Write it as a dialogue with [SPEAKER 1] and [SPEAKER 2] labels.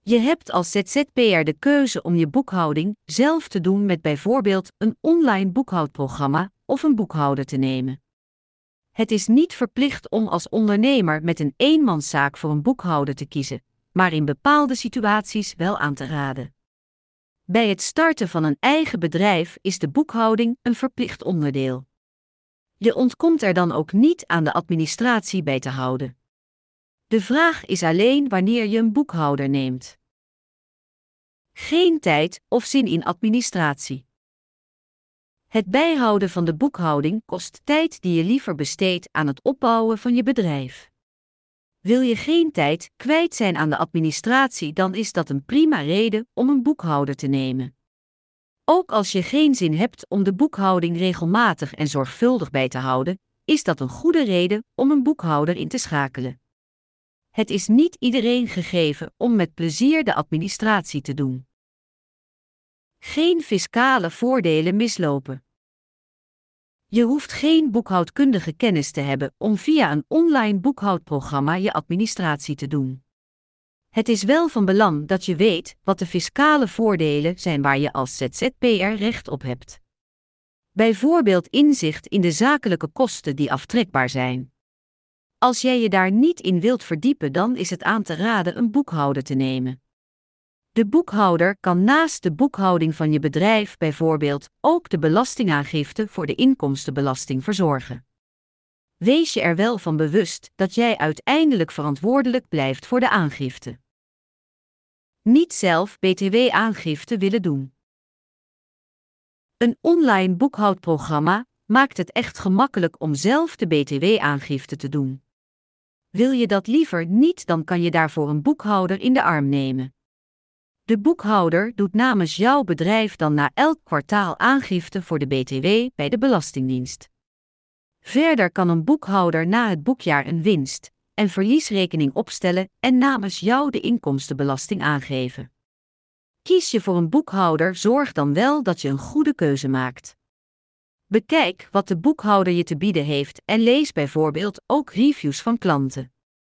[SPEAKER 1] Je hebt als ZZP'er de keuze om je boekhouding zelf te doen met bijvoorbeeld een online boekhoudprogramma of een boekhouder te nemen. Het is niet verplicht om als ondernemer met een eenmanszaak voor een boekhouder te kiezen, maar in bepaalde situaties wel aan te raden. Bij het starten van een eigen bedrijf is de boekhouding een verplicht onderdeel. Je ontkomt er dan ook niet aan de administratie bij te houden. De vraag is alleen wanneer je een boekhouder neemt. Geen tijd of zin in administratie. Het bijhouden van de boekhouding kost tijd die je liever besteedt aan het opbouwen van je bedrijf. Wil je geen tijd kwijt zijn aan de administratie, dan is dat een prima reden om een boekhouder te nemen. Ook als je geen zin hebt om de boekhouding regelmatig en zorgvuldig bij te houden, is dat een goede reden om een boekhouder in te schakelen. Het is niet iedereen gegeven om met plezier de administratie te doen. Geen fiscale voordelen mislopen. Je hoeft geen boekhoudkundige kennis te hebben om via een online boekhoudprogramma je administratie te doen. Het is wel van belang dat je weet wat de fiscale voordelen zijn waar je als ZZP'er recht op hebt. Bijvoorbeeld inzicht in de zakelijke kosten die aftrekbaar zijn. Als jij je daar niet in wilt verdiepen, dan is het aan te raden een boekhouder te nemen. De boekhouder kan naast de boekhouding van je bedrijf bijvoorbeeld ook de belastingaangifte voor de inkomstenbelasting verzorgen. Wees je er wel van bewust dat jij uiteindelijk verantwoordelijk blijft voor de aangifte. Niet zelf BTW-aangifte willen doen. Een online boekhoudprogramma maakt het echt gemakkelijk om zelf de BTW-aangifte te doen. Wil je dat liever niet, dan kan je daarvoor een boekhouder in de arm nemen. De boekhouder doet namens jouw bedrijf dan na elk kwartaal aangifte voor de BTW bij de Belastingdienst. Verder kan een boekhouder na het boekjaar een winst- en verliesrekening opstellen en namens jou de inkomstenbelasting aangeven. Kies je voor een boekhouder, zorg dan wel dat je een goede keuze maakt. Bekijk wat de boekhouder je te bieden heeft en lees bijvoorbeeld ook reviews van klanten.